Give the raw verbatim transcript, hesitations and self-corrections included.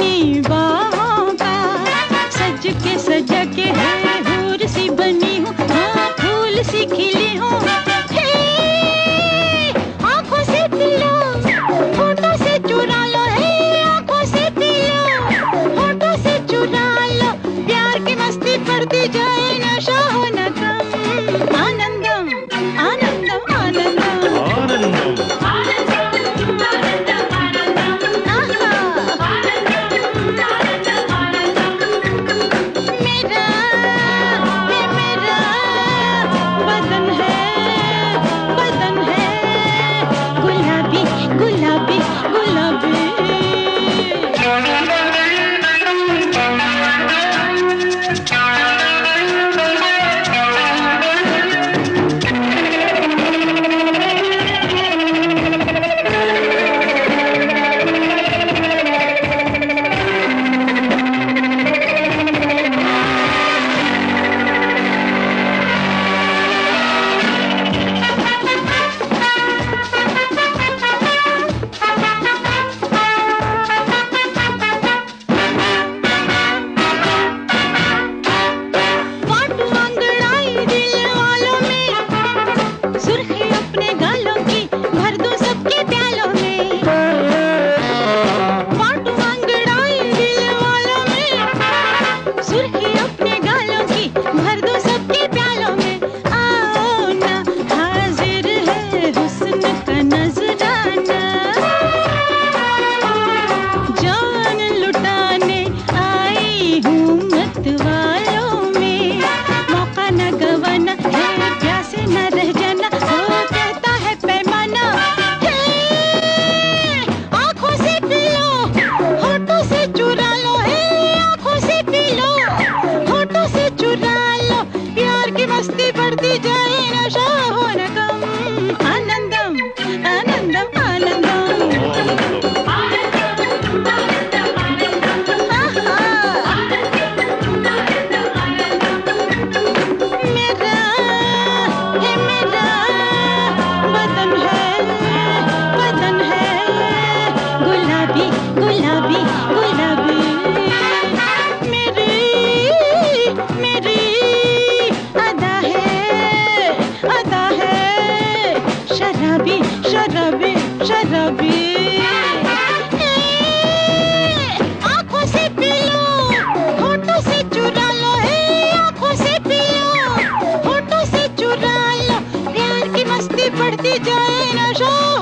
अपनी बाहों का, सज के सजा के है हूर सी बनी हूँ, हाँ फूल सी खिली हूँ। आँखों से पी लो, होठों से चुरा लो, हे आँखों से पी लो, होठों से चुरा लो, प्यार की मस्ती बढ़ती जाए, नशा हो न कम। आनंदम आनंदम आनंदम आनंदम मस्ती बढ़ती जाए, नशा हो न कम। आनंदम आनंदम आनंदम मेरा है मेरा बदन है, बदन है गुलाबी गुलाबी गुलाबी। मेरी मेरी शराबी शराबी शराबी। आँखों से पी लो, होठों से चुरा लो, हे आँखों से पी लो, होठों से चुरा लो, प्यार की मस्ती बढ़ती जाए, नशा